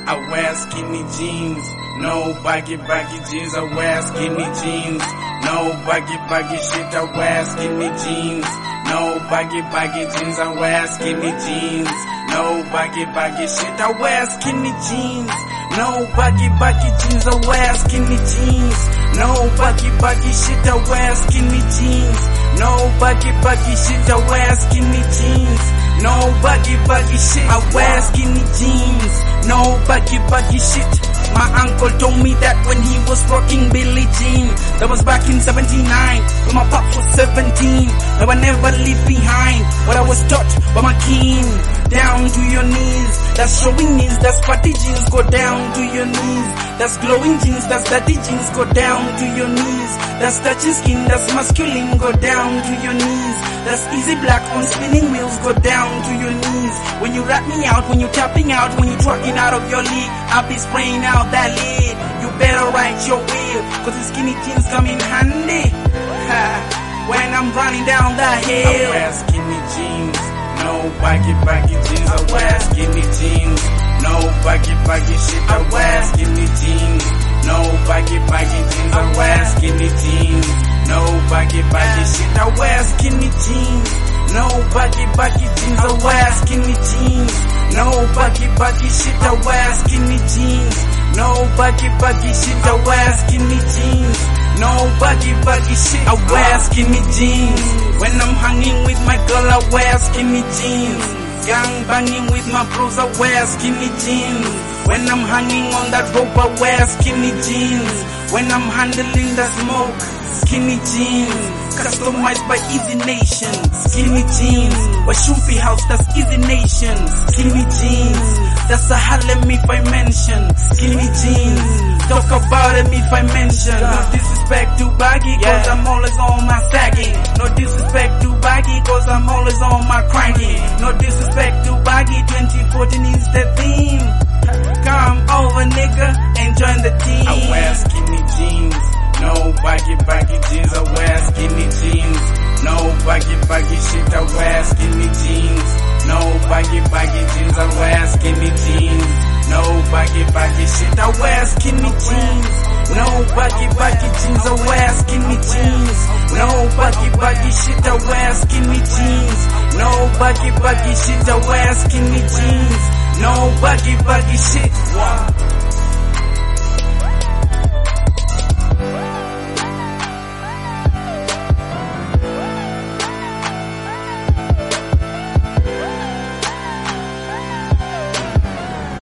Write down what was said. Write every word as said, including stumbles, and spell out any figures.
I wear skinny jeans, no baggy baggy jeans. I wear skinny jeans, no baggy baggy shit. I wear skinny jeans, no baggy baggy jeans. I wear skinny jeans, no baggy baggy shit. I wear skinny jeans, no baggy baggy jeans. I wear skinny jeans, no baggy baggy shit. I wear skinny jeans, no baggy baggy shit. I wear skinny jeans, no baggy baggy shit. I wear skinny jeans, no baggy baggy shit. My uncle told me that when he was rocking Billie Jean. That was back in seventy-nine, when my pop was seventeen. I would never leave behind what I was taught by my king. Down to your knees, that's showing knees. That's fatty jeans, go down to your knees. That's glowing jeans, that's dirty jeans, go down to your knees. That's touching skin, that's masculine, go down to your knees. That's easy black on spinning wheels, go down to your knees. When you rap me out, when you tapping out, when you trucking out of your league, I'll be spraying out that lead. You better write your will, cause the skinny jeans come in handy. Ha. When I'm running down the hill, I wear skinny jeans, no baggy baggy jeans. I wear skinny jeans, no baggy baggy shit. I wear skinny jeans, no baggy baggy jeans. I wear skinny jeans, no baggy baggy shit. I wear skinny jeans, no baggy baggy jeans. I wear skinny jeans, no baggy baggy shit. I wear skinny jeans, no baggy baggy shit. I wear skinny jeans, no baggy baggy shit. I wear skinny jeans. When I'm hanging with my girl, I wear skinny jeans. Gang banging with my bros, I wear skinny jeans. When I'm hanging on that rope, I wear skinny jeans. When I'm handling the smoke, skinny jeans. Customized by Easy Nation, skinny jeans. Washupi House, that's Easy Nation, skinny jeans. That's a Harlem if I mention, skinny jeans. Talk about him if I mention. No disrespect to baggy, cause I'm always on my sagging. No disrespect to baggy, cause I'm always on my cranking. No disrespect to baggy, twenty fourteen is the theme. Come over nigga and join the team. I wear skinny jeans, no baggy baggy jeans. I wear skinny jeans, no baggy baggy shit. I wear skinny jeans, no baggy baggy jeans. I wear skinny jeans, no baggy baggy shit. I wear skinny jeans, no baggy baggy jeans. I wear skinny jeans, no baggy baggy shit. I wear skinny jeans, no baggy baggy shit. I wear skinny jeans, no baggy baggy shit. Wow.